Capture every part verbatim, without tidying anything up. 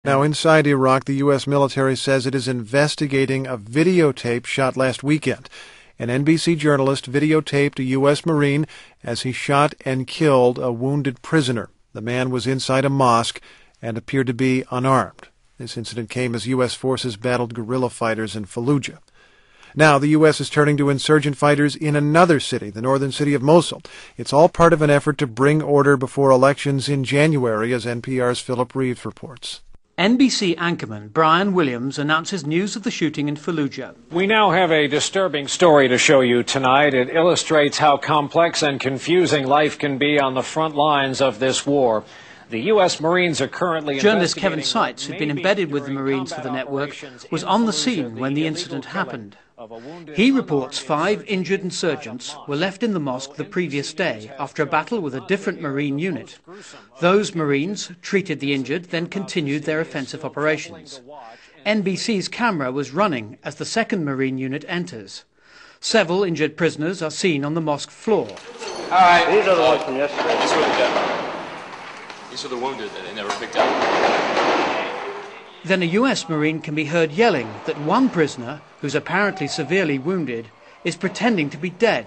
Now, inside Iraq, the U S military says it is investigating a videotape shot last weekend. An N B C journalist videotaped a U S Marine as he shot and killed a wounded prisoner. The man was inside a mosque and appeared to be unarmed. This incident came as U S forces battled guerrilla fighters in Fallujah. Now, the U S is turning to insurgent fighters in another city, the northern city of Mosul. It's all part of an effort to bring order before elections in January, as N P R's Philip Reeves reports. N B C anchorman Brian Williams announces news of the shooting in Fallujah. We now have a disturbing story to show you tonight. It illustrates how complex and confusing life can be on the front lines of this war. The U S Marines are currently Journalist Kevin Seitz, who'd been embedded with the Marines for the network, was on the scene when the incident happened. He reports five injured insurgents were left in the mosque the previous day after a battle with a different Marine unit. Those Marines treated the injured, then continued their offensive operations. N B C's camera was running as the second Marine unit enters. Several injured prisoners are seen on the mosque floor. All right, these are the ones from yesterday. These were the dead. These were the wounded that they never picked up. Then a U S Marine can be heard yelling that one prisoner, who's apparently severely wounded, is pretending to be dead.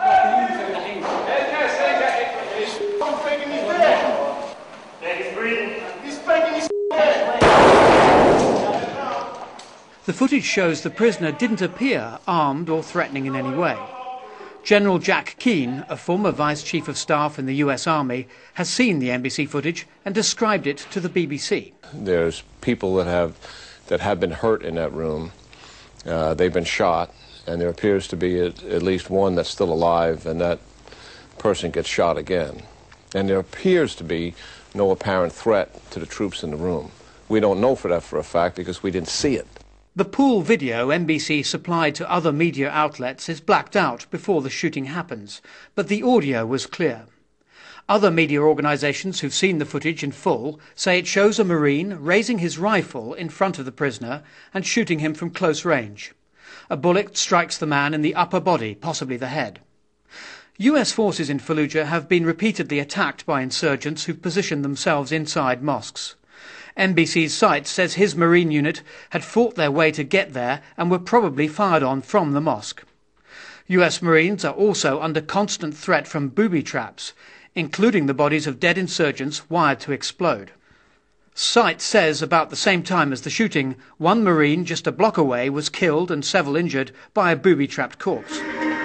The footage shows the prisoner didn't appear armed or threatening in any way. General Jack Keane, a former Vice Chief of Staff in the U S Army, has seen the N B C footage and described it to the B B C. There's people that have, that have been hurt in that room. Uh, they've been shot, and there appears to be at, at least one that's still alive, and that person gets shot again. And there appears to be no apparent threat to the troops in the room. We don't know for that for a fact because we didn't see it. The pool video N B C supplied to other media outlets is blacked out before the shooting happens, but the audio was clear. Other media organisations who've seen the footage in full say it shows a Marine raising his rifle in front of the prisoner and shooting him from close range. A bullet strikes the man in the upper body, possibly the head. U S forces in Fallujah have been repeatedly attacked by insurgents who've positioned themselves inside mosques. N B C's Seitz says his Marine unit had fought their way to get there and were probably fired on from the mosque. U S Marines are also under constant threat from booby traps, including the bodies of dead insurgents wired to explode. Seitz says about the same time as the shooting, one Marine just a block away was killed and several injured by a booby-trapped corpse.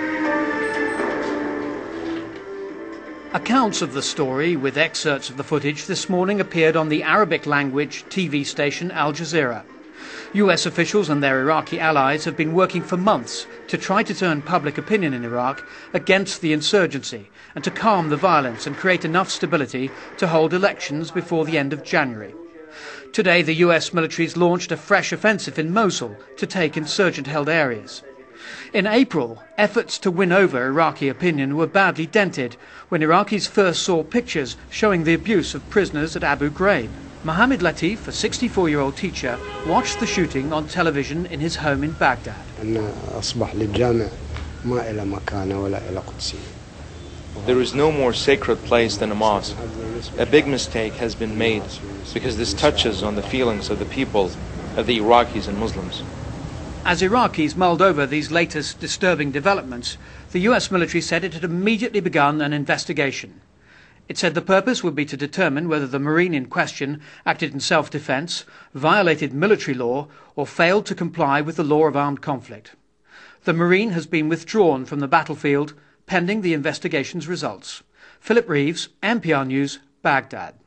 Accounts of the story, with excerpts of the footage, this morning appeared on the Arabic-language T V station Al Jazeera. U S officials and their Iraqi allies have been working for months to try to turn public opinion in Iraq against the insurgency and to calm the violence and create enough stability to hold elections before the end of January. Today, the U S military's launched a fresh offensive in Mosul to take insurgent-held areas. In April, efforts to win over Iraqi opinion were badly dented when Iraqis first saw pictures showing the abuse of prisoners at Abu Ghraib. Mohammed Latif, a sixty-four-year-old teacher, watched the shooting on television in his home in Baghdad. There is no more sacred place than a mosque. A big mistake has been made because this touches on the feelings of the people, of the Iraqis and Muslims. As Iraqis mulled over these latest disturbing developments, the U S military said it had immediately begun an investigation. It said the purpose would be to determine whether the Marine in question acted in self-defense, violated military law, or failed to comply with the law of armed conflict. The Marine has been withdrawn from the battlefield pending the investigation's results. Philip Reeves, N P R News, Baghdad.